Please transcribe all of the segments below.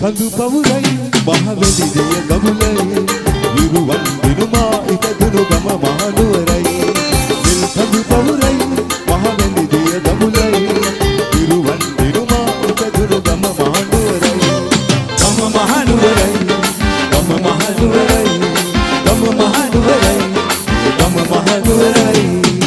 කඳු පවුරයි මහවැලි දෙය ගමුලයි විරුවන් දිනුමා ඉපදුණු ගම මහනුවරයි නිල් කඳු පවුරයි මහවැලි දෙය ගමුලයි විරුවන් දිනුමා ඉපදුණු ගම මහනුවරයි ගම මහනුවරයි ගම මහනුවරයි ගම මහනුවරයි ගම මහනුවරයි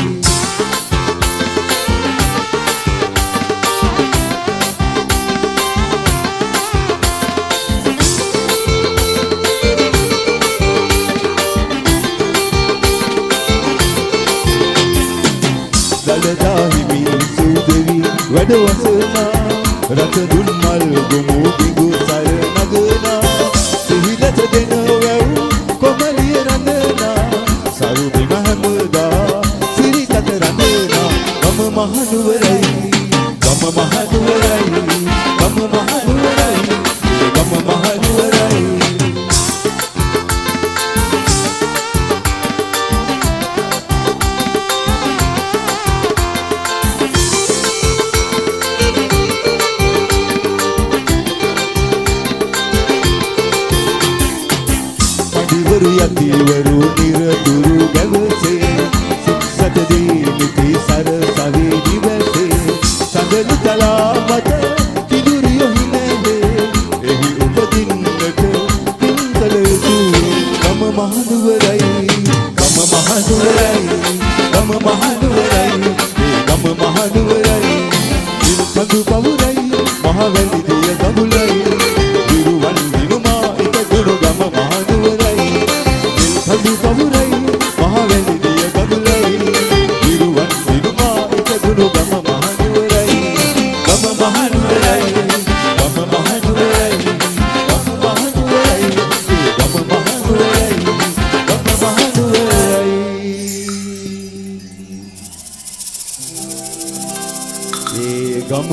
දලදාහිමි සුදෙවි වැඩවසනා රත දුන් මල් ගොමු බිඟු සර නගනා සිහිලත දෙන වැව් කොමලිය රඳනා සරු බිම හැමදා සිරිතත රඳනා ගම මහනුවරයි ගම මහනුවරයි ගම මහනුවරයි ගම මහනුවරයි යතිවරු නිරතුරු ගැවසේ සික්සතදී නිති සරසවි දිවසේ සඳලු තලා මත කිදුරිය හිනවේ එහි උපදින්නට පින්කල යුතු ගම මහනුවරයි ගම මහනුවරයි ගම මහනුවරයි ගම මහනුවරයි නිල් කඳු පවුරයි මහවැලි දෙය ගමුලයි විරුවන් දිනුමා ඉපදුණු ගම මහනුවරයි කඳු පවුරයි මහවැලි දෙය ගමුලයි විරුවන් දිනුමා ඉපදුණු ගම මහනුවරයි ගම මහනුවරයි ගම මහනුවරයි ගම මහනුවරයි ගම මහනුවරයි ගම මහනුවරයි ඒ ගම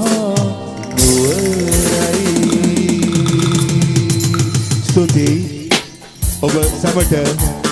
මහනුවරයි ස්තුතියි ඔබ සමට